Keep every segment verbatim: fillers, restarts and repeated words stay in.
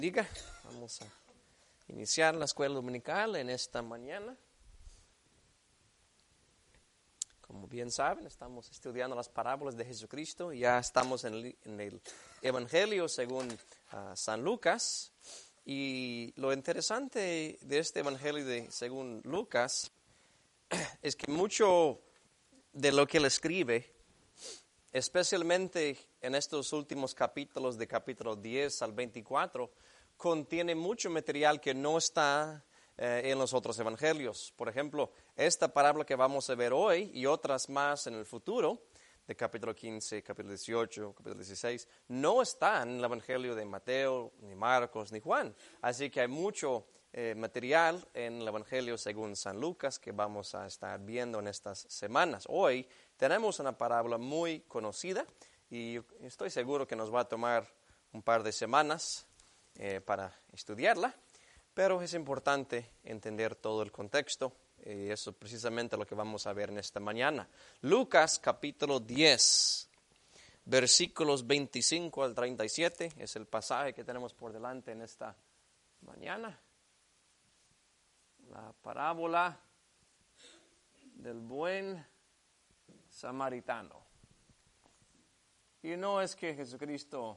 Diga, vamos a iniciar la escuela dominical en esta mañana. Como bien saben, estamos estudiando las parábolas de Jesucristo. Ya estamos en el, en el Evangelio según uh, San Lucas. Y lo interesante de este Evangelio de según Lucas es que mucho de lo que él escribe, especialmente en estos últimos capítulos, de capítulo diez al veinticuatro, contiene mucho material que no está eh, en los otros evangelios. Por ejemplo, esta parábola que vamos a ver hoy y otras más en el futuro, de capítulo quince, capítulo dieciocho, capítulo dieciséis, no están en el evangelio de Mateo, ni Marcos, ni Juan. Así que hay mucho eh, material en el evangelio según San Lucas que vamos a estar viendo en estas semanas. Hoy tenemos una parábola muy conocida y estoy seguro que nos va a tomar un par de semanas eh, para estudiarla, pero es importante entender todo el contexto y eso es precisamente lo que vamos a ver en esta mañana. Lucas capítulo diez, versículos veinticinco al treinta y siete, es el pasaje que tenemos por delante en esta mañana. La parábola del buen samaritano. Y no es que Jesucristo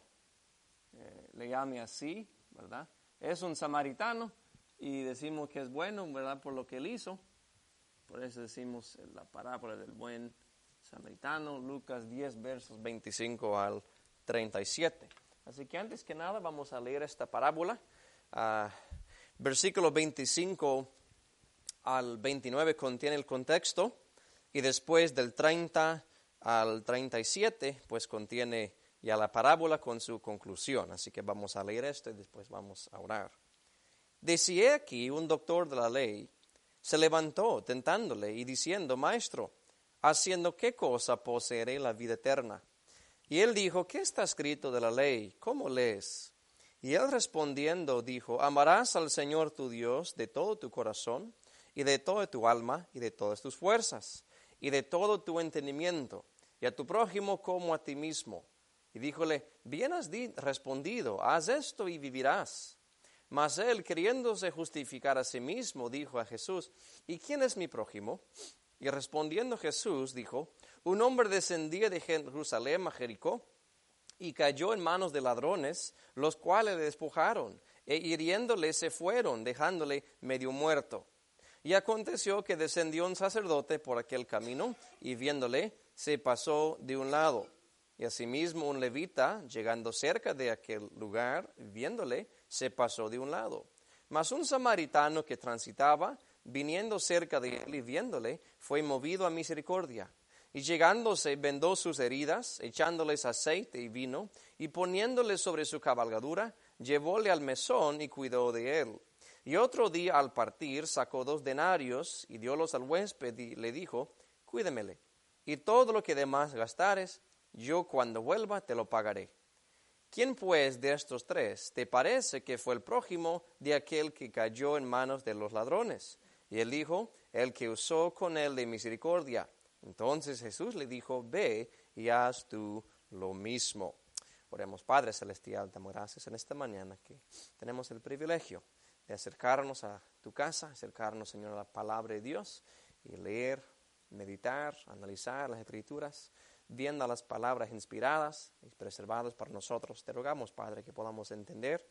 eh, le llame así, ¿verdad? Es un samaritano y decimos que es bueno, ¿verdad? Por lo que él hizo. Por eso decimos la parábola del buen samaritano, Lucas diez, versos veinticinco al treinta y siete. Así que antes que nada vamos a leer esta parábola. Uh, versículo veinticinco al veintinueve contiene el contexto y después del treinta al treinta y siete pues contiene ya la parábola con su conclusión. Así que vamos a leer esto y después vamos a orar. Decía aquí un doctor de la ley se levantó tentándole y diciendo: Maestro, ¿haciendo qué cosa poseeré la vida eterna? Y él dijo: ¿Qué está escrito de la ley? ¿Cómo lees? Y él respondiendo dijo: Amarás al Señor tu Dios de todo tu corazón y de toda tu alma y de todas tus fuerzas y de todo tu entendimiento, y a tu prójimo como a ti mismo. Y díjole: Bien has respondido, haz esto y vivirás. Mas él, queriéndose justificar a sí mismo, dijo a Jesús: ¿Y quién es mi prójimo? Y respondiendo Jesús dijo: Un hombre descendía de Jerusalén a Jericó y cayó en manos de ladrones, los cuales le despojaron, e hiriéndole se fueron, dejándole medio muerto. Y aconteció que descendió un sacerdote por aquel camino, y viéndole, se pasó de un lado. Y asimismo un levita, llegando cerca de aquel lugar, viéndole, se pasó de un lado. Mas un samaritano que transitaba, viniendo cerca de él y viéndole, fue movido a misericordia. Y llegándose, vendó sus heridas, echándoles aceite y vino, y poniéndole sobre su cabalgadura, llevóle al mesón y cuidó de él. Y otro día al partir sacó dos denarios y diólos al huésped y le dijo: Cuídemele, y todo lo que demás gastares, yo cuando vuelva te lo pagaré. ¿Quién pues de estos tres te parece que fue el prójimo de aquel que cayó en manos de los ladrones? Y él dijo: El que usó con él de misericordia. Entonces Jesús le dijo: Ve y haz tú lo mismo. Oremos. Padre celestial, te damos gracias en esta mañana que tenemos el privilegio de acercarnos a tu casa, acercarnos, Señor, a la palabra de Dios y leer, meditar, analizar las Escrituras, viendo las palabras inspiradas y preservadas para nosotros. Te rogamos, Padre, que podamos entender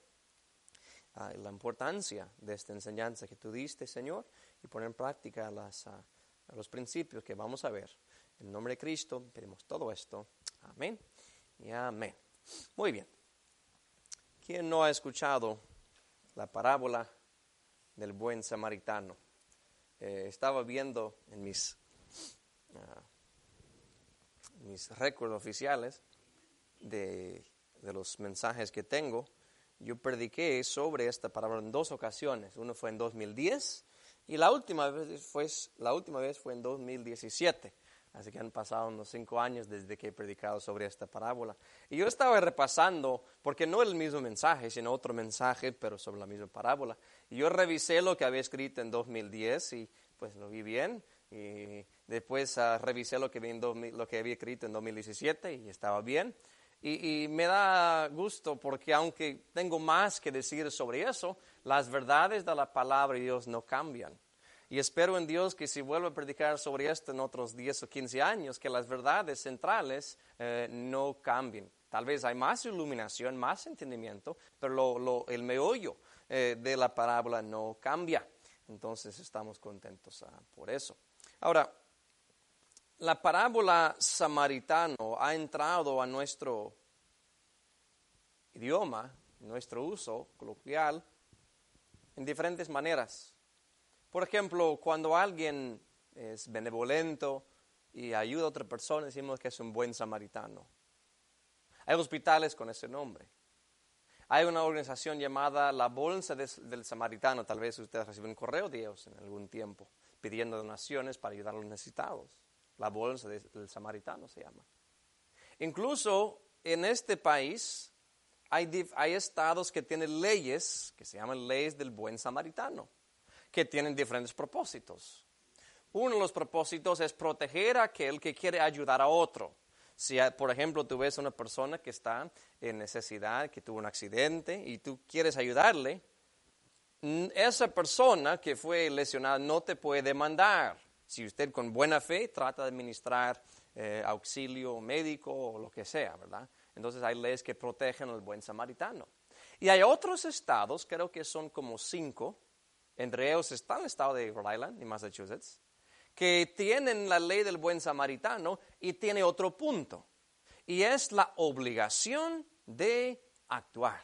uh, la importancia de esta enseñanza que tú diste, Señor, y poner en práctica las, uh, los principios que vamos a ver. En nombre de Cristo pedimos todo esto. Amén y amén. Muy bien. ¿Quién no ha escuchado la parábola del buen samaritano? Eh, estaba viendo en mis, uh, mis récords oficiales de, de los mensajes que tengo. Yo prediqué sobre esta parábola en dos ocasiones. Uno fue en dos mil diez y la última vez fue, la última vez fue en dos mil diecisiete. Así que han pasado unos cinco años desde que he predicado sobre esta parábola. Y yo estaba repasando, porque no el mismo mensaje, sino otro mensaje, pero sobre la misma parábola. Y yo revisé lo que había escrito en dos mil diez y pues lo vi bien. Y después uh, revisé lo que, vi en dos mil, lo que había escrito en dos mil diecisiete y estaba bien. Y, y me da gusto porque aunque tengo más que decir sobre eso, las verdades de la palabra de Dios no cambian. Y espero en Dios que si vuelvo a predicar sobre esto en otros diez o quince años, que las verdades centrales eh, no cambien. Tal vez hay más iluminación, más entendimiento, pero lo, lo, el meollo eh, de la parábola no cambia. Entonces estamos contentos uh, por eso. Ahora, la parábola samaritano ha entrado a nuestro idioma, nuestro uso coloquial, en diferentes maneras. Por ejemplo, cuando alguien es benevolente y ayuda a otra persona, decimos que es un buen samaritano. Hay hospitales con ese nombre. Hay una organización llamada la Bolsa de, del Samaritano. Tal vez ustedes reciben un correo de ellos en algún tiempo, pidiendo donaciones para ayudar a los necesitados. La Bolsa de, del Samaritano se llama. Incluso en este país hay, hay estados que tienen leyes, que se llaman leyes del buen samaritano, que tienen diferentes propósitos. Uno de los propósitos es proteger a aquel que quiere ayudar a otro. Si, por ejemplo, tú ves a una persona que está en necesidad, que tuvo un accidente y tú quieres ayudarle, esa persona que fue lesionada no te puede demandar. Si usted con buena fe trata de administrar eh, auxilio médico o lo que sea, ¿verdad? Entonces hay leyes que protegen al buen samaritano. Y hay otros estados, creo que son como cinco, entre ellos está el estado de Rhode Island y Massachusetts, que tienen la ley del buen samaritano y tiene otro punto. Y es la obligación de actuar.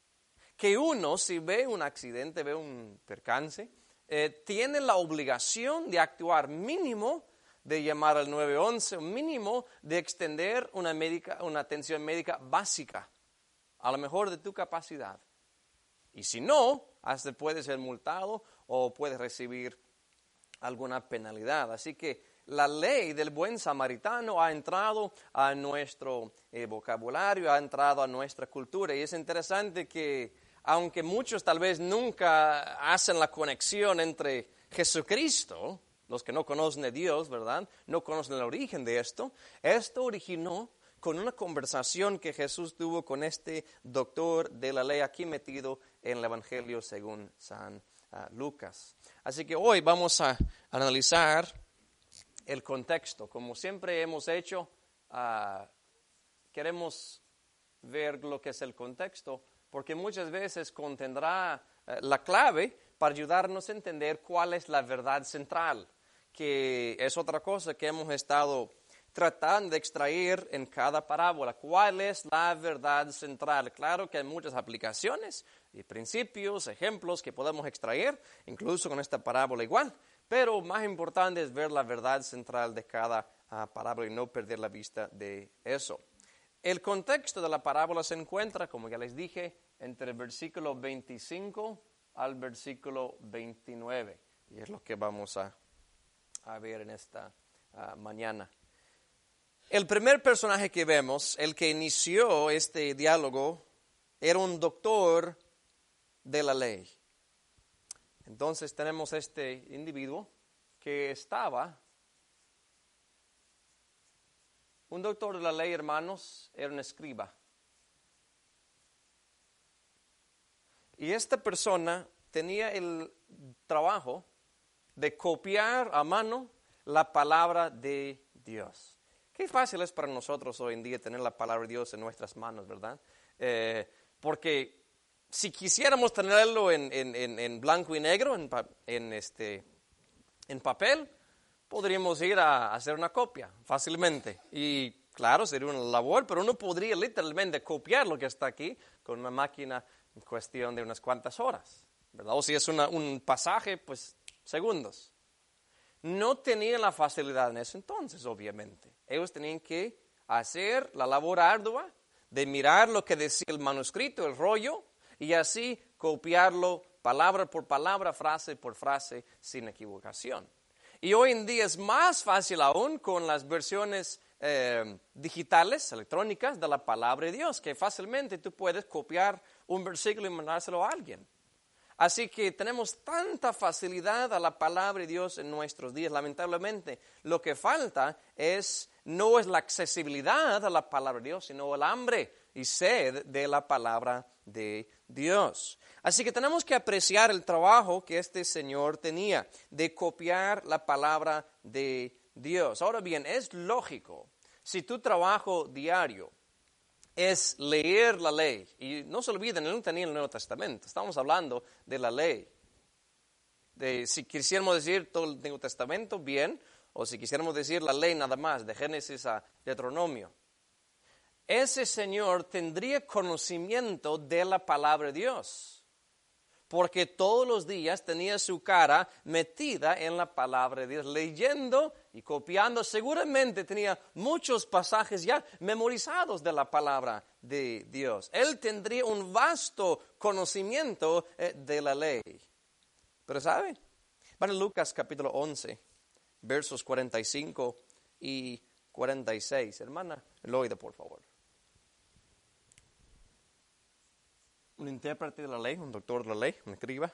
Que uno, si ve un accidente, ve un percance, eh, tiene la obligación de actuar mínimo, de llamar al nueve once, mínimo de extender una, médica, una atención médica básica, a lo mejor de tu capacidad. Y si no, hasta puede ser multado o puede recibir alguna penalidad. Así que la ley del buen samaritano ha entrado a nuestro eh, vocabulario, ha entrado a nuestra cultura. Y es interesante que, aunque muchos tal vez nunca hacen la conexión entre Jesucristo, los que no conocen de Dios, ¿verdad? No conocen el origen de esto. Esto originó con una conversación que Jesús tuvo con este doctor de la ley aquí metido en el Evangelio según San uh, Lucas. Así que hoy vamos a analizar el contexto. Como siempre hemos hecho, uh, queremos ver lo que es el contexto, porque muchas veces contendrá uh, la clave para ayudarnos a entender cuál es la verdad central, que es otra cosa que hemos estado tratando de extraer en cada parábola. ¿Cuál es la verdad central? Claro que hay muchas aplicaciones y principios, ejemplos que podemos extraer, incluso con esta parábola igual, pero más importante es ver la verdad central de cada uh, parábola y no perder la vista de eso. El contexto de la parábola se encuentra, como ya les dije, entre el versículo veinticinco al versículo veintinueve, y es lo que vamos a, a ver en esta uh, mañana. El primer personaje que vemos, el que inició este diálogo, era un doctor de la ley. Entonces tenemos este individuo que estaba, un doctor de la ley, hermanos, era un escriba. Y esta persona tenía el trabajo de copiar a mano la palabra de Dios. Qué fácil es para nosotros hoy en día tener la palabra de Dios en nuestras manos, ¿verdad? Eh, porque si quisiéramos tenerlo en, en, en, en blanco y negro, en, en, este, en papel, podríamos ir a hacer una copia fácilmente. Y claro, sería una labor, pero uno podría literalmente copiar lo que está aquí con una máquina en cuestión de unas cuantas horas, ¿verdad? O si es una, un pasaje, pues segundos. No tenían la facilidad en ese entonces, obviamente. Ellos tenían que hacer la labor ardua de mirar lo que decía el manuscrito, el rollo, y así copiarlo palabra por palabra, frase por frase, sin equivocación. Y hoy en día es más fácil aún con las versiones eh, digitales, electrónicas de la palabra de Dios, que fácilmente tú puedes copiar un versículo y mandárselo a alguien. Así que tenemos tanta facilidad a la palabra de Dios en nuestros días. Lamentablemente, lo que falta es no es la accesibilidad a la palabra de Dios, sino el hambre y sed de la palabra de Dios. Así que tenemos que apreciar el trabajo que este Señor tenía de copiar la palabra de Dios. Ahora bien, es lógico, si tu trabajo diario es leer la ley, y no se olviden, él no tenía el Nuevo Testamento, estamos hablando de la ley. De, si quisiéramos decir todo el Antiguo Testamento, bien, o si quisiéramos decir la ley nada más, de Génesis a Deuteronomio. Ese Señor tendría conocimiento de la palabra de Dios, porque todos los días tenía su cara metida en la palabra de Dios, leyendo y copiando. Seguramente tenía muchos pasajes ya memorizados de la palabra de Dios. Él tendría un vasto conocimiento eh, de la ley. Pero ¿sabe? Van a Lucas capítulo once, versos cuarenta y cinco y cuarenta y seis. Hermana Loida, por favor. Un intérprete de la ley, un doctor de la ley, un escriba,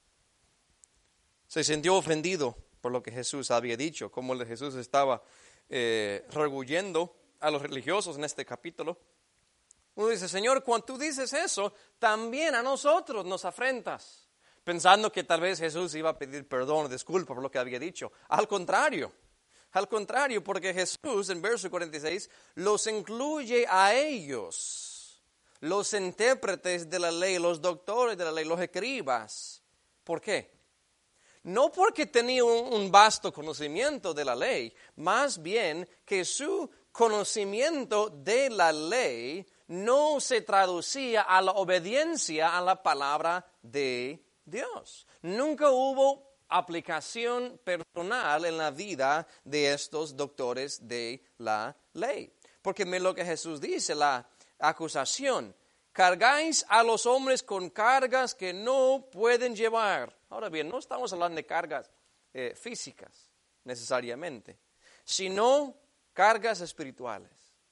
se sintió ofendido por lo que Jesús había dicho, como Jesús estaba eh, regullendo a los religiosos en este capítulo. Uno dice, Señor, cuando tú dices eso, también a nosotros nos afrentas, pensando que tal vez Jesús iba a pedir perdón, disculpa por lo que había dicho. Al contrario, al contrario, porque Jesús en verso cuarenta y seis los incluye a ellos, los intérpretes de la ley, los doctores de la ley, los escribas. ¿Por qué? No porque tenía un, un vasto conocimiento de la ley, más bien que su conocimiento de la ley no se traducía a la obediencia a la palabra de Dios. Nunca hubo aplicación personal en la vida de estos doctores de la ley. Porque mira lo que Jesús dice, la acusación, cargáis a los hombres con cargas que no pueden llevar. Ahora bien, no estamos hablando de cargas eh, físicas necesariamente, sino cargas espirituales.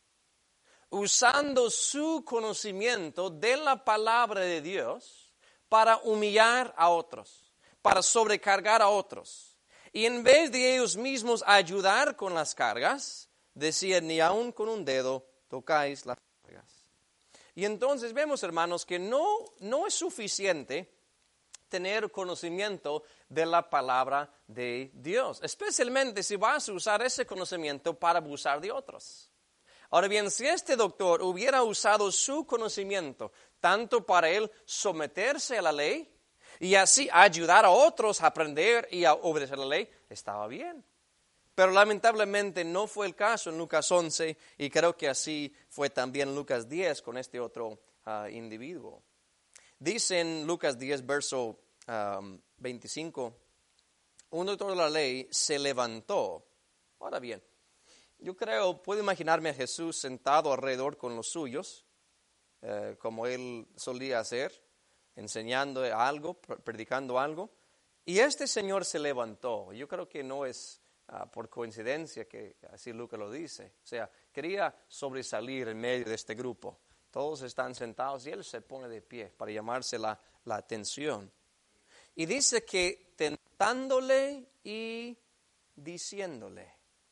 Usando su conocimiento de la palabra de Dios para humillar a otros, para sobrecargar a otros. Y en vez de ellos mismos ayudar con las cargas, decían, ni aun con un dedo tocáis las cargas. Y entonces vemos, hermanos, que no, no es suficiente tener conocimiento de la palabra de Dios, especialmente si vas a usar ese conocimiento para abusar de otros. Ahora bien, si este doctor hubiera usado su conocimiento tanto para él someterse a la ley y así ayudar a otros a aprender y a obedecer la ley, estaba bien. Pero lamentablemente no fue el caso en Lucas once y creo que así fue también en Lucas diez con este otro uh, individuo. Dice en Lucas diez, verso um, veinticinco, un doctor de la ley se levantó. Ahora bien, yo creo, puedo imaginarme a Jesús sentado alrededor con los suyos, eh, como él solía hacer, enseñando algo, predicando algo. Y este señor se levantó. Yo creo que no es uh, por coincidencia que así Lucas lo dice. O sea, quería sobresalir en medio de este grupo. Todos están sentados y él se pone de pie para llamarse la, la atención. Y dice que tentándole y diciéndole.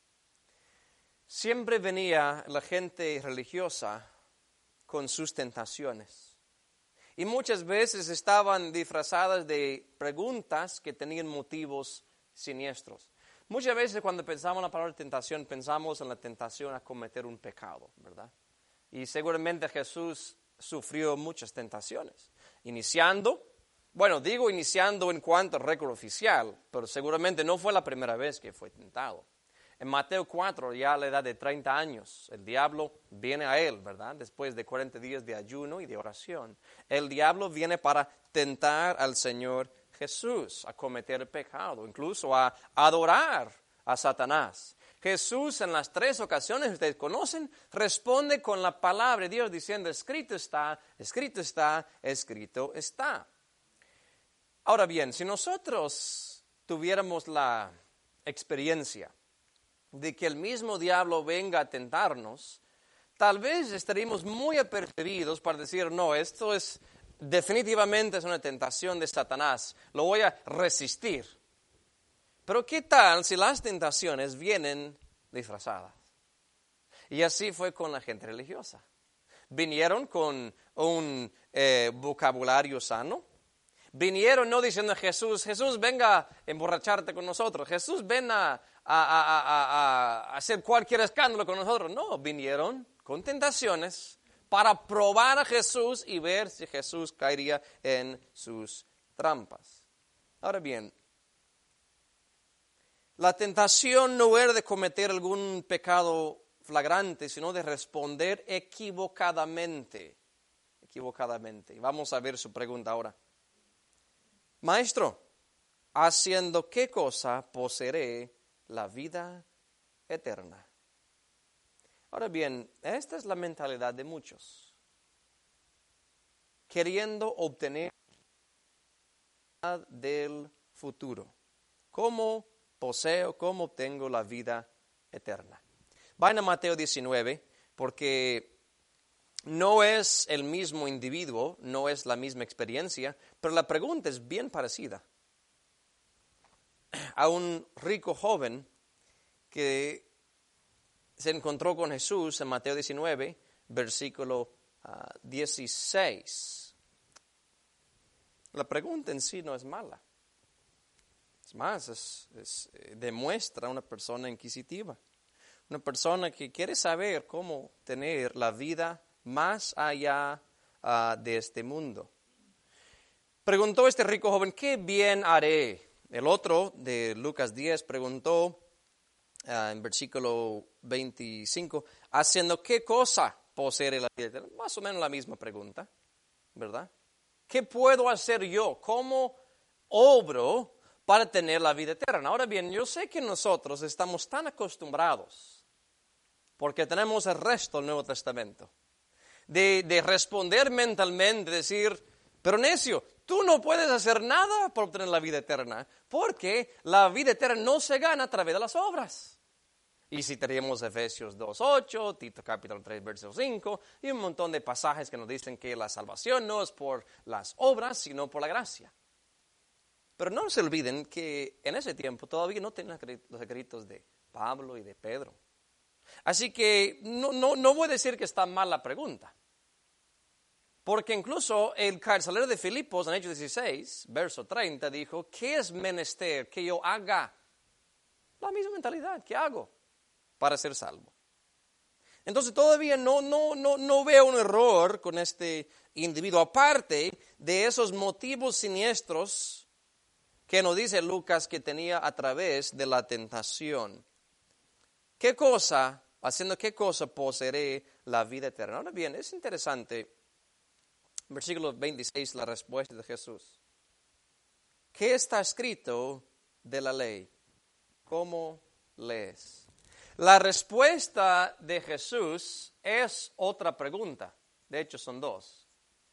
Siempre venía la gente religiosa con sus tentaciones. Y muchas veces estaban disfrazadas de preguntas que tenían motivos siniestros. Muchas veces cuando pensamos en la palabra tentación, pensamos en la tentación a cometer un pecado, ¿verdad? Y seguramente Jesús sufrió muchas tentaciones. Iniciando, bueno, digo iniciando en cuanto al récord oficial, pero seguramente no fue la primera vez que fue tentado. En Mateo cuatro, ya a la edad de treinta años, el diablo viene a él, ¿verdad? Después de cuarenta días de ayuno y de oración. El diablo viene para tentar al Señor Jesús a cometer el pecado, incluso a adorar a Satanás. Jesús en las tres ocasiones, ustedes conocen, responde con la palabra de Dios diciendo, escrito está, escrito está, escrito está. Ahora bien, si nosotros tuviéramos la experiencia de que el mismo diablo venga a tentarnos, tal vez estaríamos muy apercibidos para decir, no, esto es definitivamente es una tentación de Satanás, lo voy a resistir. Pero ¿qué tal si las tentaciones vienen disfrazadas? Y así fue con la gente religiosa. Vinieron con un eh, vocabulario sano. Vinieron no diciendo a Jesús, Jesús, venga a emborracharte con nosotros. Jesús, ven a, a, a, a, a hacer cualquier escándalo con nosotros. No, vinieron con tentaciones para probar a Jesús y ver si Jesús caería en sus trampas. Ahora bien, la tentación no era de cometer algún pecado flagrante, sino de responder equivocadamente. Equivocadamente. Vamos a ver su pregunta ahora. Maestro, ¿haciendo qué cosa poseeré la vida eterna? Ahora bien, esta es la mentalidad de muchos. Queriendo obtener la vida del futuro. ¿Cómo poseo, cómo obtengo la vida eterna? Vayan a Mateo diecinueve, porque no es el mismo individuo, no es la misma experiencia, pero la pregunta es bien parecida. A un rico joven que se encontró con Jesús en Mateo diecinueve, versículo uh, dieciséis. La pregunta en sí no es mala. Es más, es, es, eh, demuestra una persona inquisitiva. Una persona que quiere saber cómo tener la vida más allá uh, de este mundo. Preguntó este rico joven, ¿qué bien haré? El otro de Lucas diez preguntó uh, en versículo veinticinco, ¿haciendo qué cosa poseeré la vida eterna? Más o menos la misma pregunta, ¿verdad? ¿Qué puedo hacer yo? ¿Cómo obro para tener la vida eterna? Ahora bien, yo sé que nosotros estamos tan acostumbrados, porque tenemos el resto del Nuevo Testamento, de, de responder mentalmente, decir, pero necio, tú no puedes hacer nada para obtener la vida eterna, porque la vida eterna no se gana a través de las obras. Y si tenemos Efesios dos ocho, Tito capítulo tres, verso cinco, y un montón de pasajes que nos dicen que la salvación no es por las obras, sino por la gracia. Pero no se olviden que en ese tiempo todavía no tenían los escritos de Pablo y de Pedro. Así que no, no, no voy a decir que está mal la pregunta. Porque incluso el carcelero de Filipos en Hechos dieciséis, verso treinta, dijo, ¿qué es menester que yo haga? La misma mentalidad, ¿qué hago para ser salvo? Entonces todavía no, no, no, no veo un error con este individuo, aparte de esos motivos siniestros que nos dice Lucas que tenía a través de la tentación. ¿Qué cosa, haciendo qué cosa poseeré la vida eterna? Ahora bien, es interesante, versículo veintiséis, la respuesta de Jesús. ¿Qué está escrito de la ley? ¿Cómo lees? La respuesta de Jesús es otra pregunta. De hecho, son dos.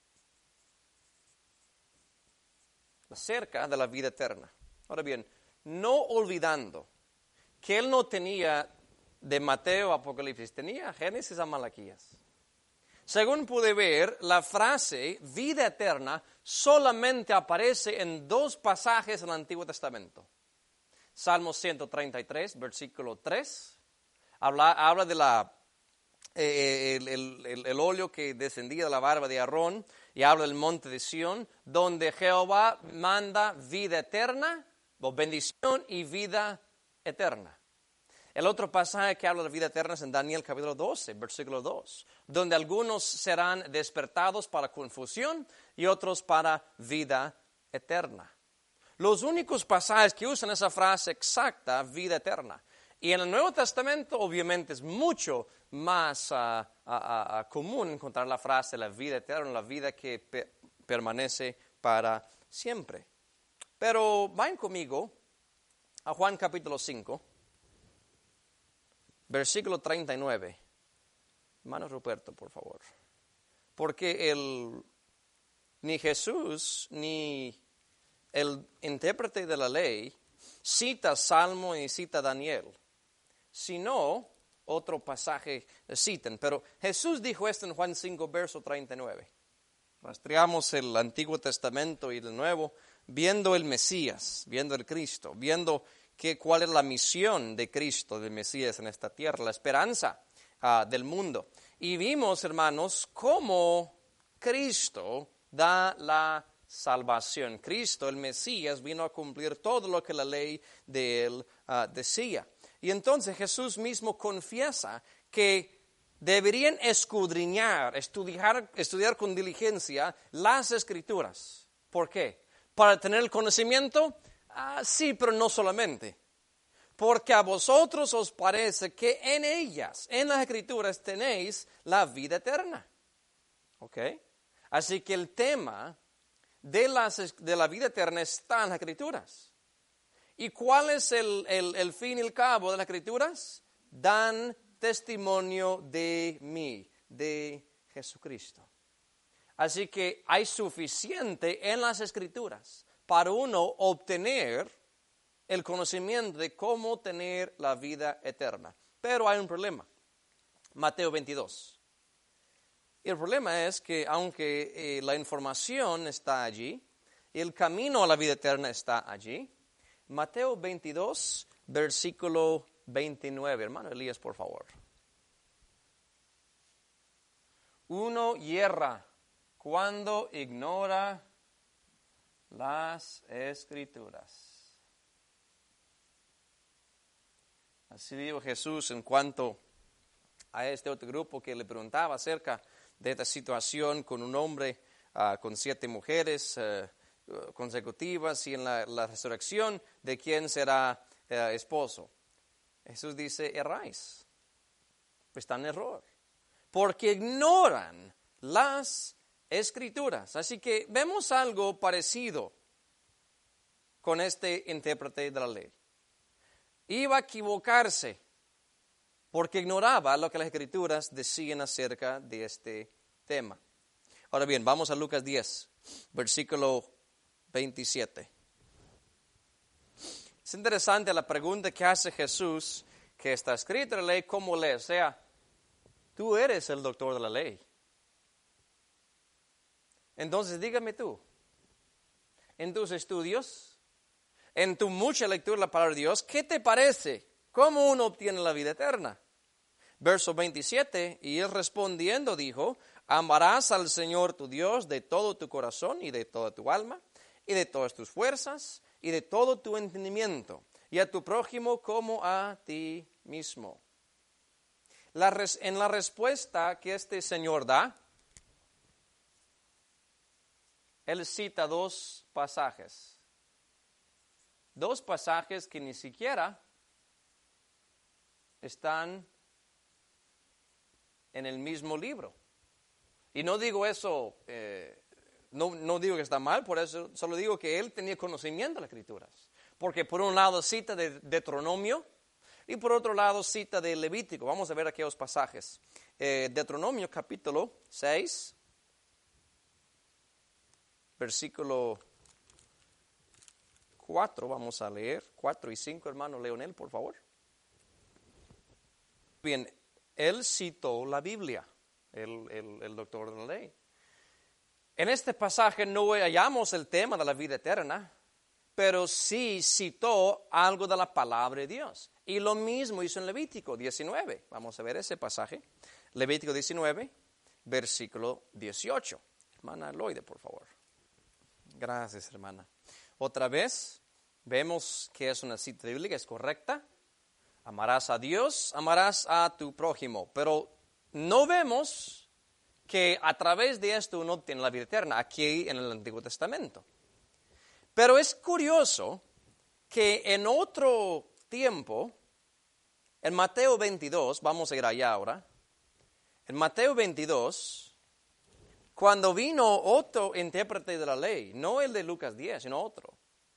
Acerca de la vida eterna. Ahora bien, no olvidando que él no tenía de Mateo a Apocalipsis, tenía Génesis a Malaquías. Según pude ver, la frase vida eterna solamente aparece en dos pasajes del Antiguo Testamento. Salmo ciento treinta y tres, versículo tres, habla, habla de la, eh, el, el, el, el óleo que descendía de la barba de Aarón, y habla del monte de Sión, donde Jehová manda vida eterna, o bendición y vida eterna. El otro pasaje que habla de vida eterna es en Daniel capítulo doce, versículo dos, donde algunos serán despertados para confusión y otros para vida eterna. Los únicos pasajes que usan esa frase exacta, vida eterna. Y en el Nuevo Testamento obviamente es mucho más uh, uh, uh, común encontrar la frase la vida eterna, la vida que pe- permanece para siempre. Pero vayan conmigo a Juan capítulo cinco. Versículo treinta y nueve. Hermano Ruperto, por favor. Porque el, ni Jesús ni el intérprete de la ley cita Salmo y cita Daniel, sino otro pasaje citan. Pero Jesús dijo esto en Juan cinco, verso treinta y nueve. Rastreamos el Antiguo Testamento y el Nuevo, viendo el Mesías, viendo el Cristo, viendo que, cuál es la misión de Cristo, del Mesías en esta tierra, la esperanza uh, del mundo. Y vimos, hermanos, cómo Cristo da la salvación. Cristo, el Mesías, vino a cumplir todo lo que la ley de él uh, decía. Y entonces Jesús mismo confiesa que deberían escudriñar, estudiar, estudiar con diligencia las Escrituras. ¿Por qué? ¿Para tener el conocimiento? Ah, sí, pero no solamente. Porque a vosotros os parece que en ellas, en las Escrituras, tenéis la vida eterna. ¿Ok? Así que el tema de, las, de la vida eterna está en las Escrituras. ¿Y cuál es el, el, el fin y el cabo de las Escrituras? Dan testimonio de mí, de Jesucristo. Así que hay suficiente en las Escrituras para uno obtener el conocimiento de cómo tener la vida eterna. Pero hay un problema. Mateo veintidós. Y el problema es que aunque eh, la información está allí, el camino a la vida eterna está allí, Mateo veintidós, versículo veintinueve. Hermano Elías, por favor. Uno yerra cuando ignora las Escrituras. Así dijo Jesús en cuanto a este otro grupo que le preguntaba acerca de esta situación con un hombre, uh, con siete mujeres uh, consecutivas y en la, la resurrección de quién será uh, esposo. Jesús dice, erráis, están en error, porque ignoran las Escrituras. Así que vemos algo parecido con este intérprete de la ley. Iba a equivocarse porque ignoraba lo que las Escrituras decían acerca de este tema. Ahora bien, vamos a Lucas diez, versículo veintisiete. Es interesante la pregunta que hace Jesús, que está escrita en la ley, ¿cómo lees? O sea, tú eres el doctor de la ley. Entonces dígame tú, en tus estudios, en tu mucha lectura de la palabra de Dios, ¿qué te parece? ¿Cómo uno obtiene la vida eterna? Verso veintisiete, y él respondiendo dijo, amarás al Señor tu Dios de todo tu corazón y de toda tu alma y de todas tus fuerzas y de todo tu entendimiento y a tu prójimo como a ti mismo. La res, en la respuesta que este Señor da, él cita dos pasajes. Dos pasajes que ni siquiera están en el mismo libro. Y no digo eso, eh, no, no digo que está mal, por eso solo digo que él tenía conocimiento de las Escrituras. Porque por un lado cita de Deuteronomio y por otro lado cita de Levítico. Vamos a ver aquellos pasajes. Eh, Deuteronomio capítulo seis, versículo cuatro, vamos a leer, cuatro y cinco, hermano Leonel, por favor. Bien, él citó la Biblia, el, el, el doctor de la ley. En este pasaje no hallamos el tema de la vida eterna, pero sí citó algo de la palabra de Dios. Y lo mismo hizo en Levítico diecinueve. Vamos a ver ese pasaje. Levítico diecinueve, versículo dieciocho. Hermana Loide, por favor. Gracias, hermana. Otra vez, vemos que es una cita bíblica, es correcta. Amarás a Dios, amarás a tu prójimo. Pero no vemos que a través de esto uno obtiene la vida eterna, aquí en el Antiguo Testamento. Pero es curioso que en otro tiempo, en Mateo veintidós, vamos a ir allá ahora, en Mateo veintidós, cuando vino otro intérprete de la ley, no el de Lucas diez, sino otro.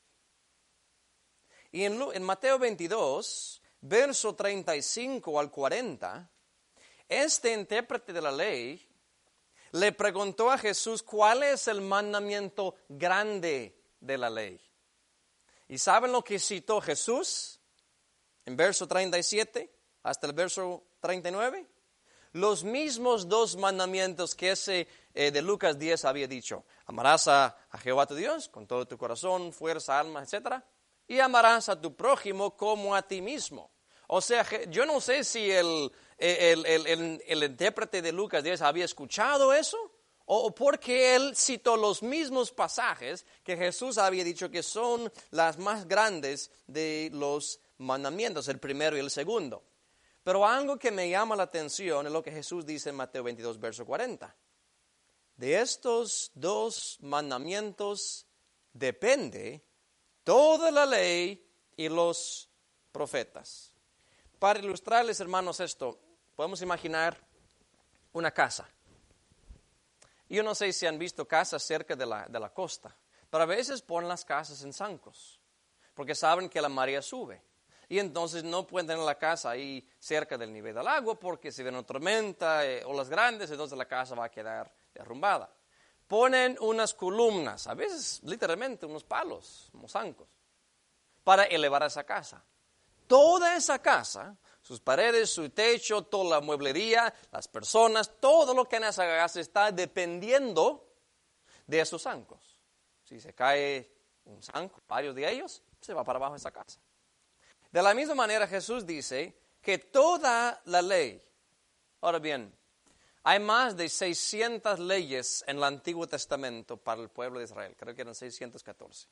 Y en, en Mateo veintidós, verso treinta y cinco al cuarenta, este intérprete de la ley le preguntó a Jesús cuál es el mandamiento grande de la ley. ¿Y saben lo que citó Jesús? En verso treinta y siete hasta el verso treinta y nueve. Los mismos dos mandamientos que ese eh, de Lucas diez había dicho. Amarás a, a Jehová tu Dios con todo tu corazón, fuerza, alma, etcétera. Y amarás a tu prójimo como a ti mismo. O sea, yo no sé si el, el, el, el, el intérprete de Lucas diez había escuchado eso? ¿O porque él citó los mismos pasajes que Jesús había dicho que son las más grandes de los mandamientos, el primero y el segundo? Pero algo que me llama la atención es lo que Jesús dice en Mateo veintidós, verso cuarenta. De estos dos mandamientos depende toda la ley y los profetas. Para ilustrarles, hermanos, esto, podemos imaginar una casa. Yo no sé si han visto casas cerca de la, de la costa, pero a veces ponen las casas en zancos, porque saben que la marea sube. Y entonces no pueden tener la casa ahí cerca del nivel del agua, porque si viene una tormenta, eh, olas grandes, entonces la casa va a quedar derrumbada. Ponen unas columnas, a veces literalmente unos palos, unos zancos, para elevar esa casa. Toda esa casa, sus paredes, su techo, toda la mueblería, las personas, todo lo que en esa casa está dependiendo de esos zancos. Si se cae un zanco, varios de ellos, se va para abajo esa casa. De la misma manera Jesús dice que toda la ley, ahora bien, hay más de seiscientas leyes en el Antiguo Testamento para el pueblo de Israel, creo que eran seiscientas catorce.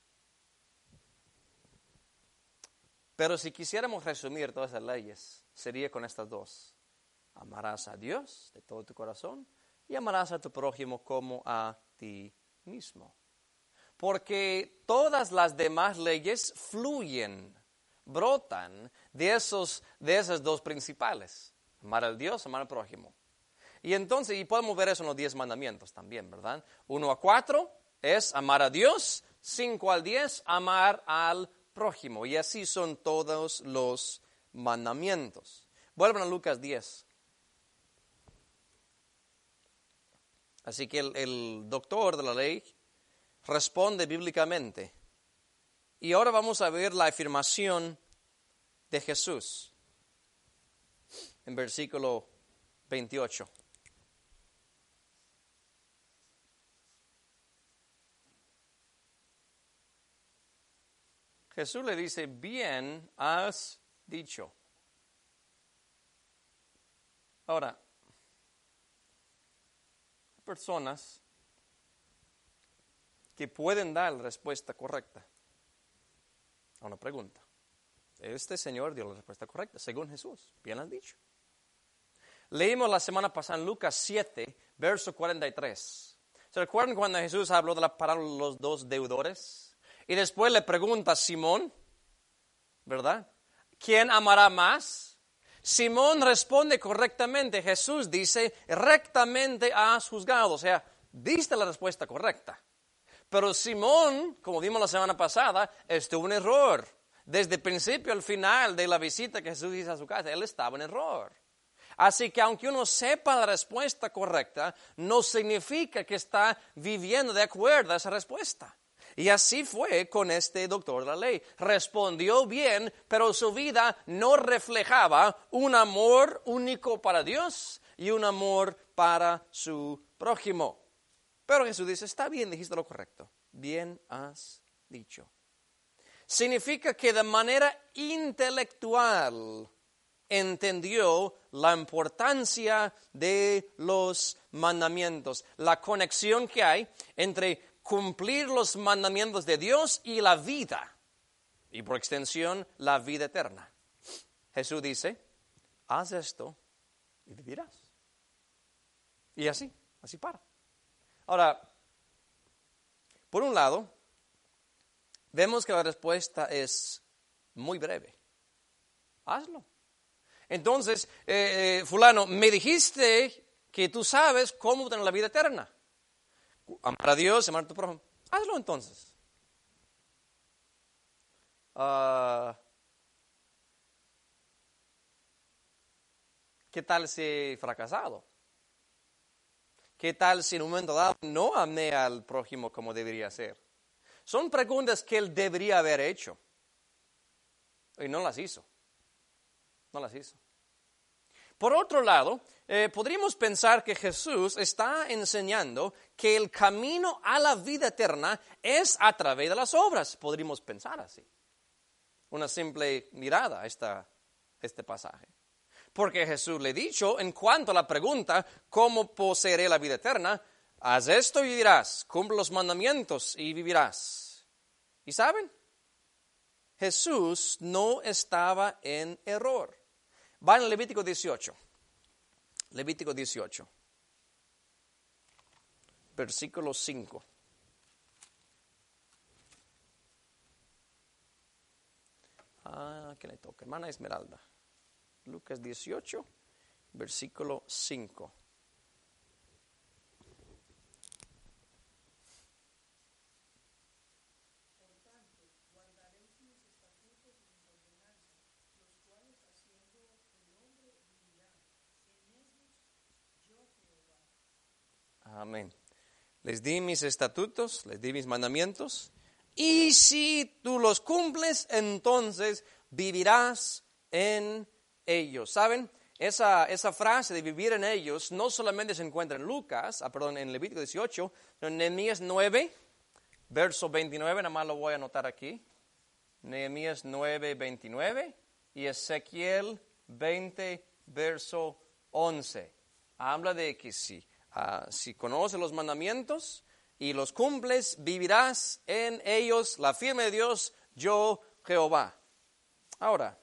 Pero si quisiéramos resumir todas esas leyes, sería con estas dos. Amarás a Dios de todo tu corazón y amarás a tu prójimo como a ti mismo. Porque todas las demás leyes fluyen, brotan de, esos, de esas dos principales. Amar a Dios, amar al prójimo. Y entonces, y podemos ver eso en los diez mandamientos también, ¿verdad? Uno a cuatro es amar a Dios, cinco al diez, amar al prójimo. Y así son todos los mandamientos. Vuelvan a Lucas diez. Así que el, el doctor de la ley responde bíblicamente. Y ahora vamos a ver la afirmación de Jesús en versículo veintiocho. Jesús le dice, bien has dicho. Ahora, hay personas que pueden dar la respuesta correcta a una pregunta. Este señor dio la respuesta correcta, según Jesús. Bien has dicho. Leímos la semana pasada en Lucas siete, verso cuarenta y tres. ¿Se recuerdan cuando Jesús habló de la parábola de los dos deudores? Y después le pregunta a Simón, ¿verdad? ¿Quién amará más? Simón responde correctamente. Jesús dice, rectamente has juzgado. O sea, diste la respuesta correcta. Pero Simón, como vimos la semana pasada, estuvo en error. Desde el principio al final de la visita que Jesús hizo a su casa, él estaba en error. Así que aunque uno sepa la respuesta correcta, no significa que está viviendo de acuerdo a esa respuesta. Y así fue con este doctor de la ley. Respondió bien, pero su vida no reflejaba un amor único para Dios y un amor para su prójimo. Pero Jesús dice, está bien, dijiste lo correcto. Bien has dicho. Significa que de manera intelectual entendió la importancia de los mandamientos, la conexión que hay entre cumplir los mandamientos de Dios y la vida, y por extensión la vida eterna. Jesús dice, haz esto y vivirás. Y así, así para. Ahora, por un lado, vemos que la respuesta es muy breve. Hazlo. Entonces, eh, eh, fulano, me dijiste que tú sabes cómo tener la vida eterna. Amar a Dios, amar a tu prójimo. Hazlo entonces. Uh, ¿Qué tal si he fracasado? ¿Qué tal si en un momento dado no amé al prójimo como debería ser? Son preguntas que él debería haber hecho. Y no las hizo. No las hizo. Por otro lado, eh, podríamos pensar que Jesús está enseñando que el camino a la vida eterna es a través de las obras. Podríamos pensar así. Una simple mirada a esta, este pasaje. Porque Jesús le ha dicho, en cuanto a la pregunta, ¿cómo poseeré la vida eterna? Haz esto y vivirás, cumple los mandamientos y vivirás. ¿Y saben? Jesús no estaba en error. Va en Levítico dieciocho. Levítico dieciocho. Versículo cinco. Ah, ¿qué le toca? Hermana Esmeralda. Lucas dieciocho, versículo cinco. Amén. Les di mis estatutos, les di mis mandamientos, y si tú los cumples, entonces vivirás en ellos. ¿Saben? Esa, esa frase de vivir en ellos no solamente se encuentra en Lucas, ah, perdón, en Levítico dieciocho, sino en Nehemías nueve, verso veintinueve, nada más lo voy a anotar aquí. Nehemías nueve, veintinueve y Ezequiel veinte, verso once. Habla de que sí. Uh, si conoces los mandamientos y los cumples, vivirás en ellos, la firme de Dios, yo Jehová. Ahora,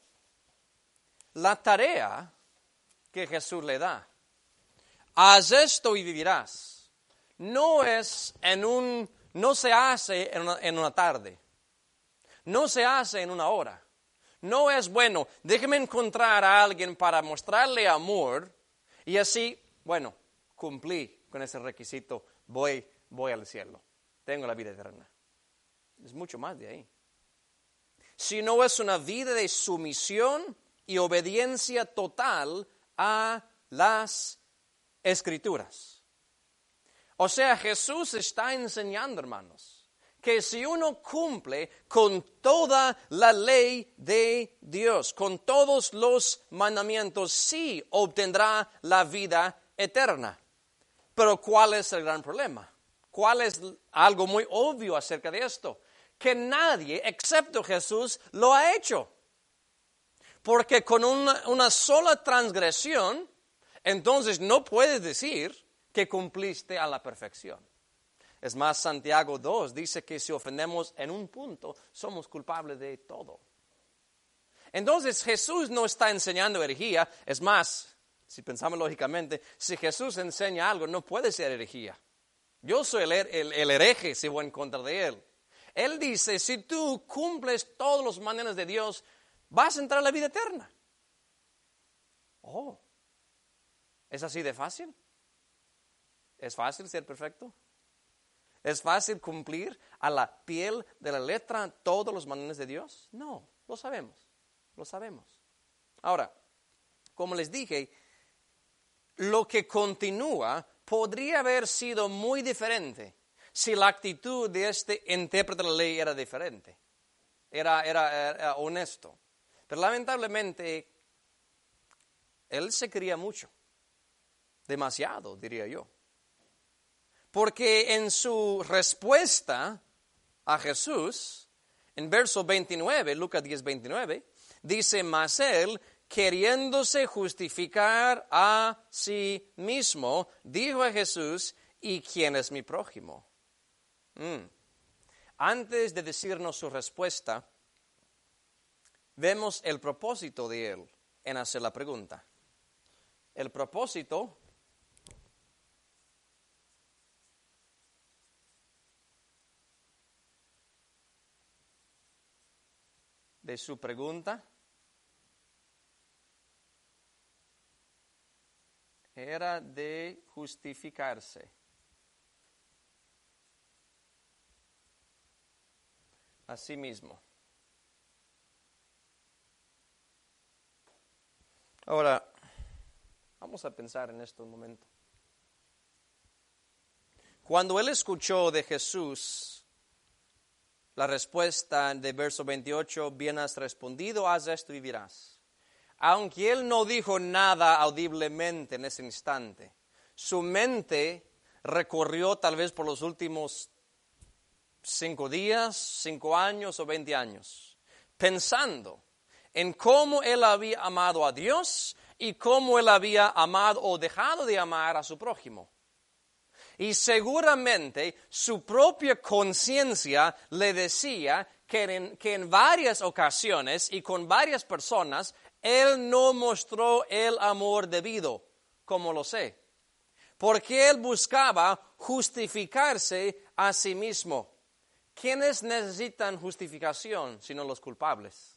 la tarea que Jesús le da, haz esto y vivirás, no es en un, no se hace en una, en una tarde, no se hace en una hora, no es bueno, déjeme encontrar a alguien para mostrarle amor y así, bueno, cumplí con ese requisito, voy, voy al cielo, tengo la vida eterna. Es mucho más de ahí. Si no es una vida de sumisión y obediencia total a las Escrituras. O sea, Jesús está enseñando, hermanos, que si uno cumple con toda la ley de Dios, con todos los mandamientos, sí obtendrá la vida eterna. Pero ¿cuál es el gran problema? ¿Cuál es algo muy obvio acerca de esto? Que nadie, excepto Jesús, lo ha hecho. Porque con una, una sola transgresión, entonces no puedes decir que cumpliste a la perfección. Es más, Santiago dos dice que si ofendemos en un punto, somos culpables de todo. Entonces Jesús no está enseñando herejía, es más, si pensamos lógicamente, si Jesús enseña algo, no puede ser herejía. Yo soy el, el, el hereje si voy en contra de él. Él dice, si tú cumples todos los mandamientos de Dios, vas a entrar a la vida eterna. Oh, ¿es así de fácil? ¿Es fácil ser perfecto? ¿Es fácil cumplir a la piel de la letra todos los mandamientos de Dios? No, lo sabemos, lo sabemos. Ahora, como les dije, lo que continúa podría haber sido muy diferente si la actitud de este intérprete de la ley era diferente, era, era, era honesto. Pero lamentablemente, él se quería mucho, demasiado, diría yo. Porque en su respuesta a Jesús, en verso veintinueve, Lucas diez, veintinueve, dice, mas él, queriéndose justificar a sí mismo, dijo a Jesús, ¿y quién es mi prójimo? Mm. Antes de decirnos su respuesta, vemos el propósito de él en hacer la pregunta. El propósito de su pregunta era de justificarse a sí mismo. Ahora, vamos a pensar en esto un momento. Cuando él escuchó de Jesús la respuesta de verso veintiocho, bien has respondido, haz esto y vivirás. Aunque él no dijo nada audiblemente en ese instante, su mente recorrió tal vez por los últimos cinco días, cinco años o veinte años, pensando en cómo él había amado a Dios y cómo él había amado o dejado de amar a su prójimo. Y seguramente su propia conciencia le decía que en, que en varias ocasiones y con varias personas, él no mostró el amor debido, como lo sé. Porque él buscaba justificarse a sí mismo. ¿Quiénes necesitan justificación sino los culpables?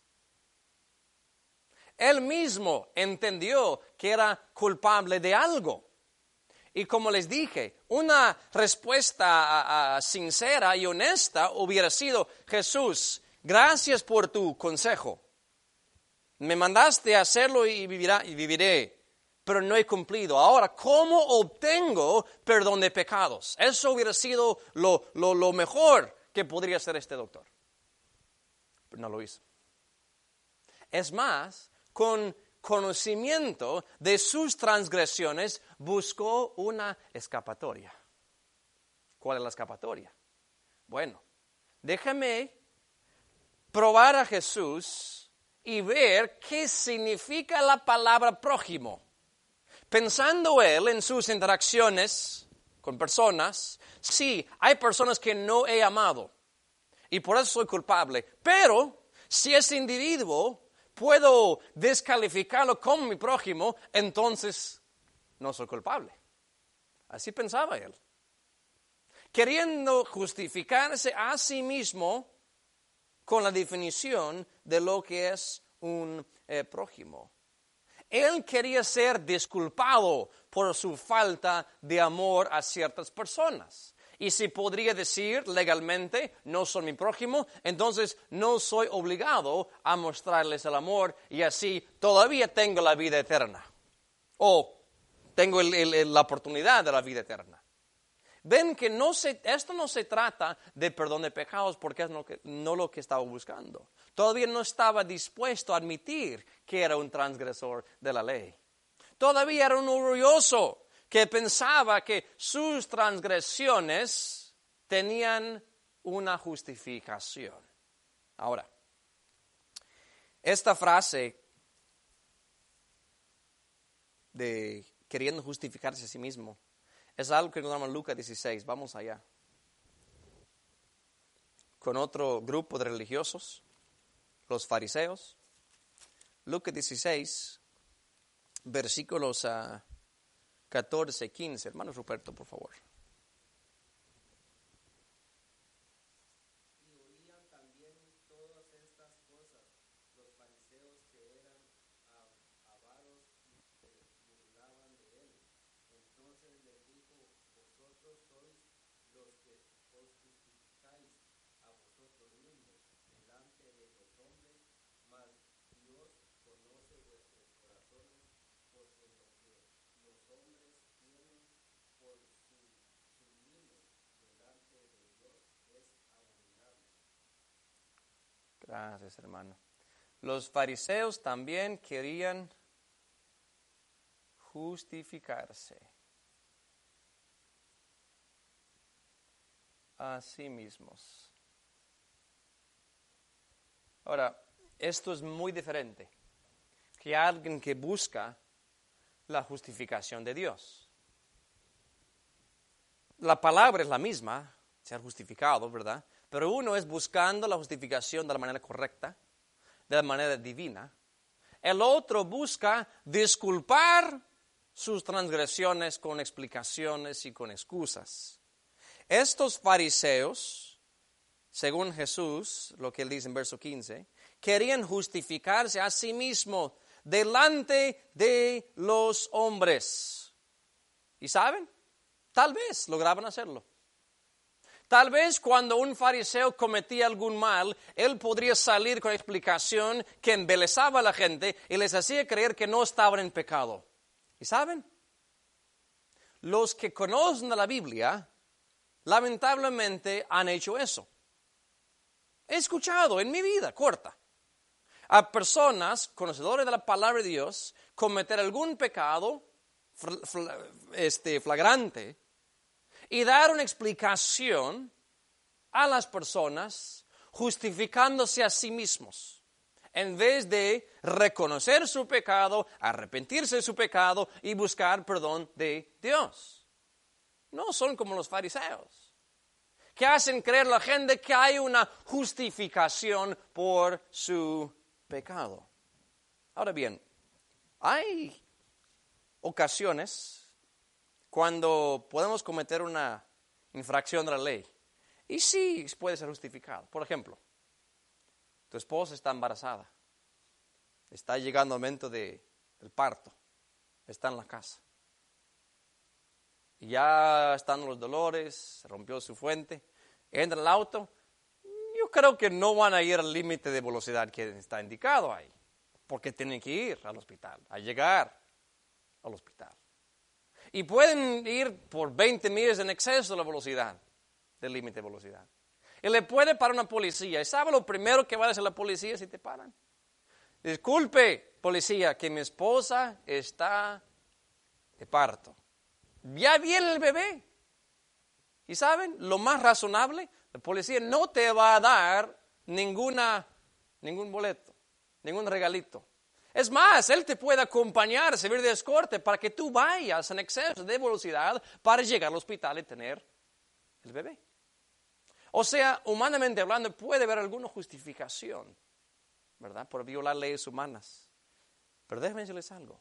Él mismo entendió que era culpable de algo. Y como les dije, una respuesta uh, uh, sincera y honesta hubiera sido: Jesús, gracias por tu consejo. Me mandaste a hacerlo y, vivirá, y viviré, pero no he cumplido. Ahora, ¿cómo obtengo perdón de pecados? Eso hubiera sido lo, lo, lo mejor que podría hacer este doctor. Pero no lo hizo. Es más, con conocimiento de sus transgresiones, buscó una escapatoria. ¿Cuál es la escapatoria? Bueno, déjame probar a Jesús y ver qué significa la palabra prójimo. Pensando él en sus interacciones con personas, sí, hay personas que no he amado y por eso soy culpable, pero si ese individuo puedo descalificarlo como mi prójimo, entonces no soy culpable. Así pensaba él. Queriendo justificarse a sí mismo con la definición de lo que es un eh, prójimo. Él quería ser disculpado por su falta de amor a ciertas personas. Y si podría decir legalmente, no son mi prójimo, entonces no soy obligado a mostrarles el amor y así todavía tengo la vida eterna. O tengo el, el, la oportunidad de la vida eterna. Ven que no se, esto no se trata de perdón de pecados porque es no, no lo que estaba buscando. Todavía no estaba dispuesto a admitir que era un transgresor de la ley. Todavía era un orgulloso que pensaba que sus transgresiones tenían una justificación. Ahora, esta frase de queriendo justificarse a sí mismo es algo que encontramos en Lucas dieciséis. Vamos allá. Con otro grupo de religiosos, los fariseos. Lucas dieciséis, versículos uh, catorce, quince. Hermano Ruperto, por favor. Y oían también todas estas cosas los fariseos que eran avaros y se burlaban de él. Entonces les dijo: vosotros sois los que os justificáis a vosotros mismos delante de los hombres, mas Dios conoce vuestros corazones, porque lo que los hombres tienen por sublime delante de Dios es abominable. Gracias, hermano. Los fariseos también querían justificarse a sí mismos. Ahora, esto es muy diferente que alguien que busca la justificación de Dios. La palabra es la misma, ser justificado, ¿verdad? Pero uno es buscando la justificación de la manera correcta, de la manera divina. El otro busca disculpar sus transgresiones con explicaciones y con excusas. Estos fariseos, según Jesús, lo que él dice en verso quince, querían justificarse a sí mismos delante de los hombres. ¿Y saben? Tal vez lograban hacerlo. Tal vez cuando un fariseo cometía algún mal, él podría salir con explicación que embelezaba a la gente y les hacía creer que no estaban en pecado. ¿Y saben? Los que conocen de la Biblia, lamentablemente han hecho eso. He escuchado en mi vida corta a personas conocedores de la palabra de Dios cometer algún pecado este, flagrante y dar una explicación a las personas justificándose a sí mismos. en vez de reconocer su pecado, arrepentirse de su pecado y buscar perdón de Dios. No son como los fariseos, que hacen creer a la gente que hay una justificación por su pecado. Ahora bien, hay ocasiones cuando podemos cometer una infracción de la ley y sí puede ser justificado. Por ejemplo, tu esposa está embarazada, está llegando el momento de, del parto, está en la casa. Y ya están los dolores, se rompió su fuente, entra el auto. Yo creo que no van a ir al límite de velocidad que está indicado ahí, porque tienen que ir al hospital, a llegar al hospital. Y pueden ir por veinte millas en exceso de la velocidad, del límite de velocidad. Y le puede parar una policía. ¿Y sabe lo primero que va a hacer la policía si te paran? Disculpe, policía, que mi esposa está de parto. Ya viene el bebé. Y saben, lo más razonable, la policía no te va a dar ninguna, ningún boleto, ningún regalito. Es más, él te puede acompañar, servir de escorte para que tú vayas en exceso de velocidad para llegar al hospital y tener el bebé. O sea, humanamente hablando, puede haber alguna justificación, ¿verdad?, por violar leyes humanas. Pero déjenme decirles algo.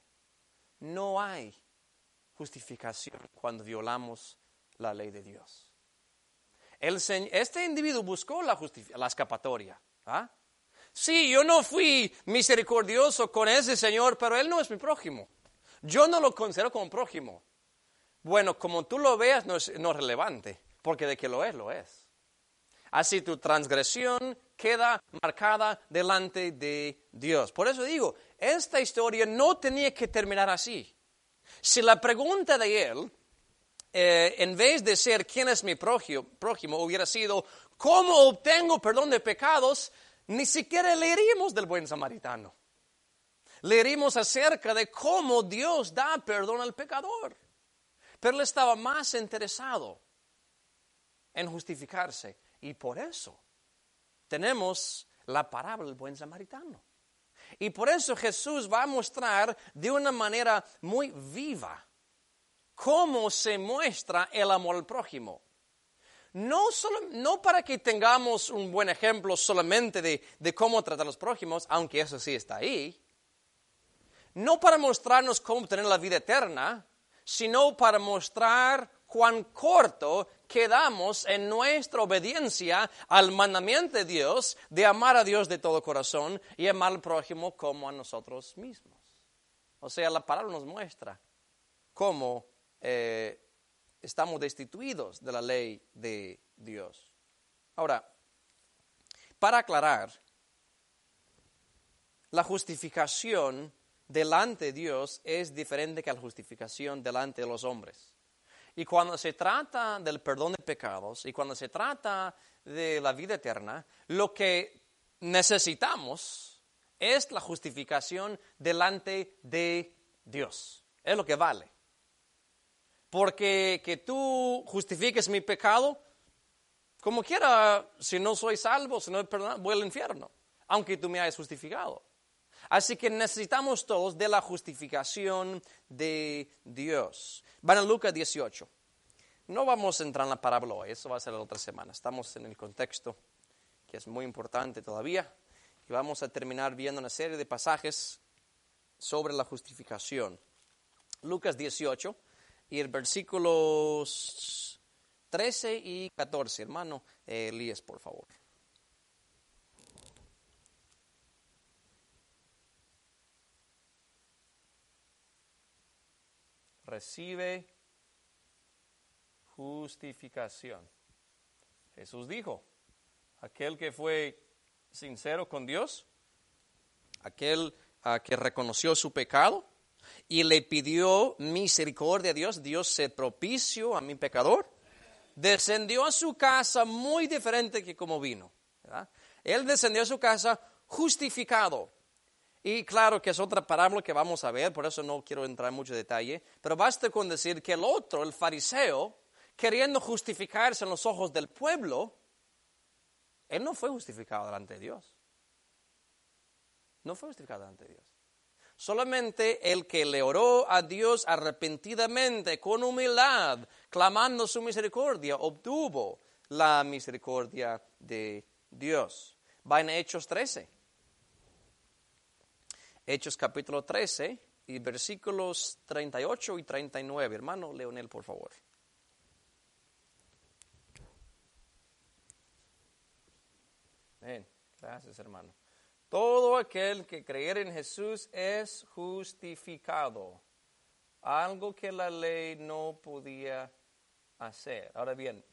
No hay justificación cuando violamos la ley de Dios. El, este individuo buscó la, justific- la escapatoria. ¿Ah? Sí, yo no fui misericordioso con ese señor, pero él no es mi prójimo. Yo no lo considero como prójimo. Bueno, como tú lo veas, no es, no es relevante, porque de que lo es, lo es. Así tu transgresión queda marcada delante de Dios. Por eso digo, esta historia no tenía que terminar así. Si la pregunta de él, eh, en vez de ser ¿quién es mi prójimo?, prójimo, hubiera sido ¿cómo obtengo perdón de pecados?, ni siquiera leeríamos del buen samaritano. Leeríamos acerca de cómo Dios da perdón al pecador. Pero él estaba más interesado en justificarse. Y por eso tenemos la parábola del buen samaritano. Y por eso Jesús va a mostrar de una manera muy viva cómo se muestra el amor al prójimo. No, solo, no para que tengamos un buen ejemplo solamente de, de cómo tratar a los prójimos, aunque eso sí está ahí. No para mostrarnos cómo tener la vida eterna, sino para mostrar cuán corto quedamos en nuestra obediencia al mandamiento de Dios de amar a Dios de todo corazón y amar al prójimo como a nosotros mismos. O sea, la palabra nos muestra cómo eh, estamos destituidos de la ley de Dios. Ahora, para aclarar, la justificación delante de Dios es diferente que la justificación delante de los hombres. Y cuando se trata del perdón de pecados y cuando se trata de la vida eterna, lo que necesitamos es la justificación delante de Dios. Es lo que vale. Porque que tú justifiques mi pecado, como quiera, si no soy salvo, si no perdonado, voy al infierno, aunque tú me hayas justificado. Así que necesitamos todos de la justificación de Dios. Van a Lucas dieciocho. No vamos a entrar en la parábola hoy, eso va a ser la otra semana. Estamos en el contexto que es muy importante todavía. Y vamos a terminar viendo una serie de pasajes sobre la justificación. Lucas dieciocho y el versículos trece y catorce. Hermano eh, Elías, por favor. Recibe justificación. Jesús dijo, aquel que fue sincero con Dios, aquel uh, que reconoció su pecado y le pidió misericordia a Dios, Dios se propició a mi pecador, descendió a su casa muy diferente que como vino, ¿verdad? Él descendió a su casa justificado. Y claro que es otra parábola que vamos a ver, por eso no quiero entrar en mucho detalle, pero basta con decir que el otro, el fariseo, queriendo justificarse en los ojos del pueblo, él no fue justificado delante de Dios. no fue justificado ante Dios. Solamente el que le oró a Dios arrepentidamente, con humildad, clamando su misericordia, obtuvo la misericordia de Dios. Va en Hechos trece. Hechos capítulo trece y versículos treinta y ocho y treinta y nueve. Hermano Leonel, por favor. Bien, gracias, hermano. Todo aquel que creyere en Jesús es justificado. Algo que la ley no podía hacer. Ahora bien,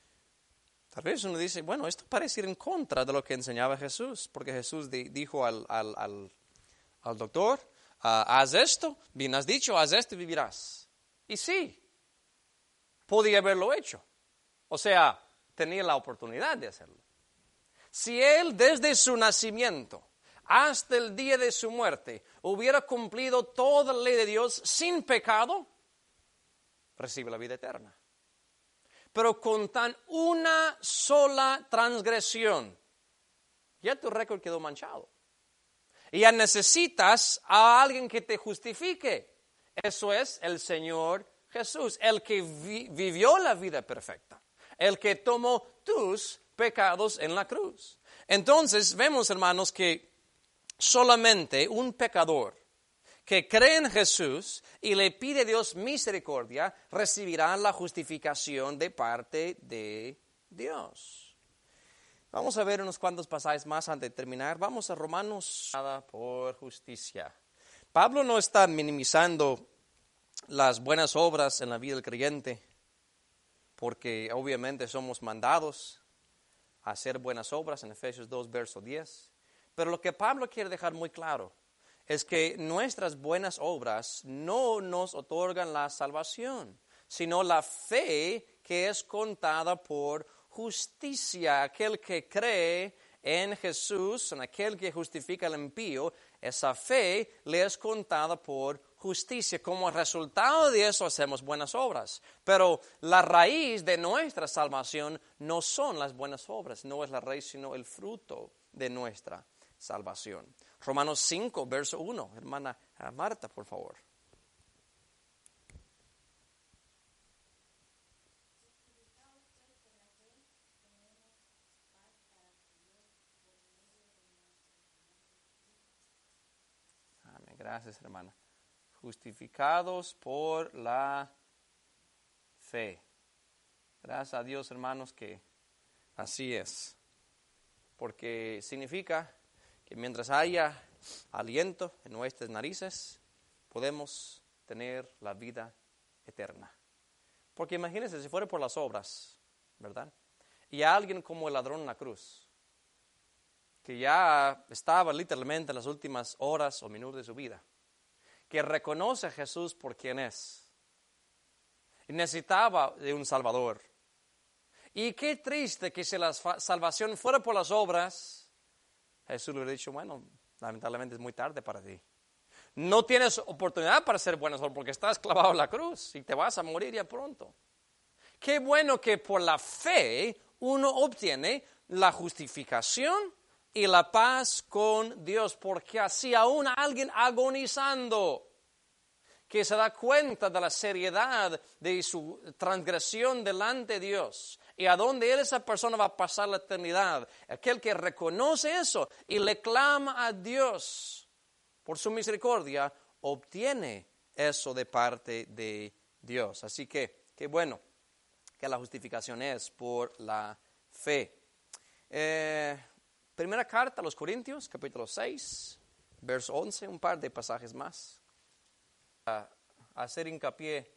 tal vez uno dice, bueno, esto parece ir en contra de lo que enseñaba Jesús, porque Jesús di, dijo al, al, al, al doctor, uh, haz esto, bien has dicho, haz esto y vivirás. Y sí, podía haberlo hecho. O sea, tenía la oportunidad de hacerlo. Si él desde su nacimiento hasta el día de su muerte hubiera cumplido toda la ley de Dios sin pecado, recibe la vida eterna. Pero con tan una sola transgresión, ya tu récord quedó manchado. Y ya necesitas a alguien que te justifique. Eso es el Señor Jesús, el que vi- vivió la vida perfecta, el que tomó tus pecados en la cruz. Entonces vemos, hermanos, que solamente un pecador que cree en Jesús y le pide a Dios misericordia, recibirá la justificación de parte de Dios. Vamos a ver unos cuantos pasajes más antes de terminar. Vamos a Romanos por justicia. Pablo no está minimizando las buenas obras en la vida del creyente, porque obviamente somos mandados a hacer buenas obras en Efesios dos, verso diez. Pero lo que Pablo quiere dejar muy claro es que nuestras buenas obras no nos otorgan la salvación, sino la fe que es contada por justicia. Aquel que cree en Jesús, en aquel que justifica al impío, esa fe le es contada por justicia. Como resultado de eso hacemos buenas obras. Pero la raíz de nuestra salvación no son las buenas obras, no es la raíz, sino el fruto de nuestra salvación. Romanos cinco, verso uno. Hermana Marta, por favor. Amén. Gracias, hermana. Justificados por la fe. Gracias a Dios, hermanos, que así es. Porque significa que mientras haya aliento en nuestras narices, podemos tener la vida eterna. Porque imagínense si fuera por las obras, ¿verdad? Y a alguien como el ladrón en la cruz, que ya estaba literalmente en las últimas horas o minutos de su vida, que reconoce a Jesús por quien es, y necesitaba de un Salvador. Y qué triste que si la salvación fuera por las obras, Jesús le hubiera dicho, bueno, lamentablemente es muy tarde para ti. No tienes oportunidad para hacer buenas obras porque estás clavado en la cruz y te vas a morir ya pronto. Qué bueno que por la fe uno obtiene la justificación y la paz con Dios, porque así aún alguien agonizando, que se da cuenta de la seriedad de su transgresión delante de Dios y a dónde él, esa persona va a pasar la eternidad. Aquel que reconoce eso y le clama a Dios por su misericordia, obtiene eso de parte de Dios. Así que, qué bueno que la justificación es por la fe. Eh, primera carta a los Corintios, capítulo seis, verso once, un par de pasajes más. A hacer hincapié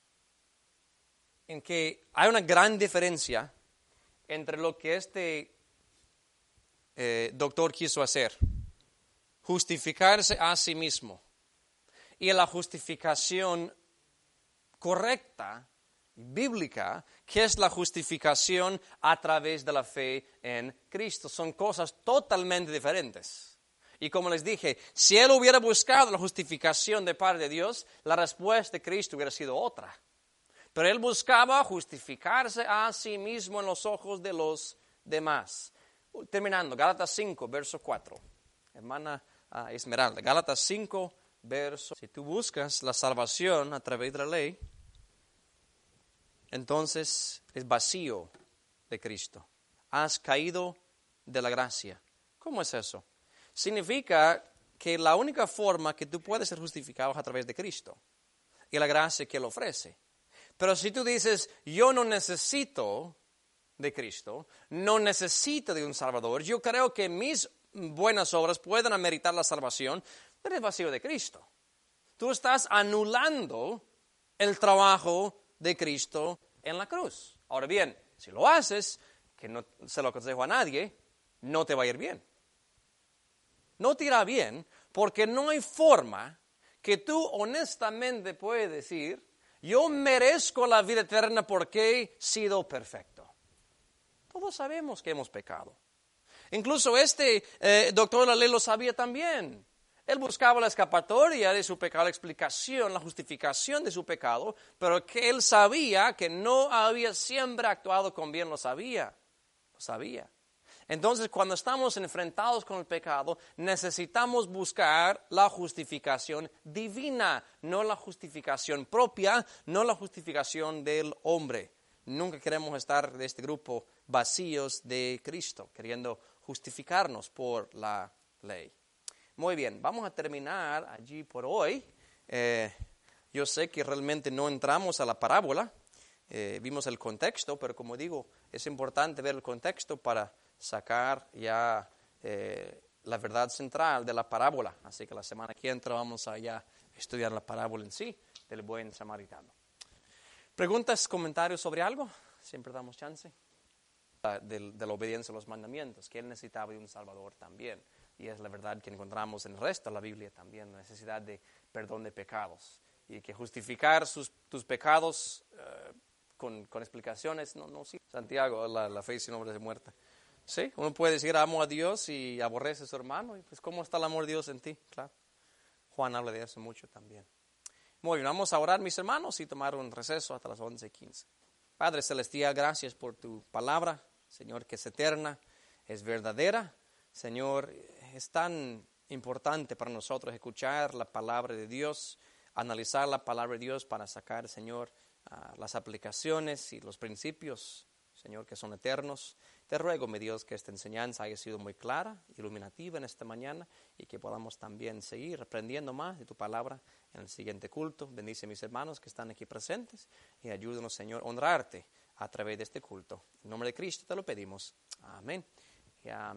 en que hay una gran diferencia entre lo que este eh, doctor quiso hacer, justificarse a sí mismo, y la justificación correcta, bíblica, que es la justificación a través de la fe en Cristo. Son cosas totalmente diferentes. Y como les dije, si él hubiera buscado la justificación de parte de Dios, la respuesta de Cristo hubiera sido otra. Pero él buscaba justificarse a sí mismo en los ojos de los demás. Terminando, Gálatas cinco, verso cuatro. Hermana uh, esmeralda. Gálatas cinco, verso. Si tú buscas la salvación a través de la ley, entonces es vacío de Cristo. Has caído de la gracia. ¿Cómo es eso? Significa que la única forma que tú puedes ser justificado es a través de Cristo y la gracia que Él ofrece. Pero si tú dices, yo no necesito de Cristo, no necesito de un Salvador, yo creo que mis buenas obras pueden ameritar la salvación, pero es vacío de Cristo. Tú estás anulando el trabajo de Cristo en la cruz. Ahora bien, si lo haces, que no se lo aconsejo a nadie, no te va a ir bien. No te irá bien porque no hay forma que tú honestamente puedes decir, yo merezco la vida eterna porque he sido perfecto. Todos sabemos que hemos pecado. Incluso este eh, doctor de la ley lo sabía también. Él buscaba la escapatoria de su pecado, la explicación, la justificación de su pecado, pero que él sabía que no había siempre actuado con bien, lo sabía, lo sabía. Entonces, cuando estamos enfrentados con el pecado, necesitamos buscar la justificación divina, no la justificación propia, no la justificación del hombre. Nunca queremos estar de este grupo vacíos de Cristo, queriendo justificarnos por la ley. Muy bien, vamos a terminar allí por hoy. Eh, yo sé que realmente no entramos a la parábola, eh, vimos el contexto, pero como digo, es importante ver el contexto para sacar ya eh, la verdad central de la parábola. Así que la semana que entra vamos a ya estudiar la parábola en sí del buen samaritano. ¿Preguntas, comentarios sobre algo? Siempre damos chance. De, de la obediencia a los mandamientos, que él necesitaba de un Salvador también. Y es la verdad que encontramos en el resto de la Biblia también, la necesidad de perdón de pecados. Y que justificar sus, tus pecados uh, con, con explicaciones, no, no, sí. Santiago, la, la fe sin obras es muerta. Sí, uno puede decir amo a Dios y aborrece a su hermano. Y pues, ¿cómo está el amor de Dios en ti? Claro. Juan habla de eso mucho también. Muy bien, vamos a orar, mis hermanos, y tomar un receso hasta las once y quince. Padre Celestial, gracias por tu palabra, Señor, que es eterna, es verdadera. Señor, es tan importante para nosotros escuchar la palabra de Dios, analizar la palabra de Dios para sacar, Señor, uh, las aplicaciones y los principios, Señor, que son eternos. Te ruego, mi Dios, que esta enseñanza haya sido muy clara, iluminativa en esta mañana y que podamos también seguir aprendiendo más de tu palabra en el siguiente culto. Bendice a mis hermanos que están aquí presentes y ayúdanos, Señor, a honrarte a través de este culto. En nombre de Cristo te lo pedimos. Amén. Y amén.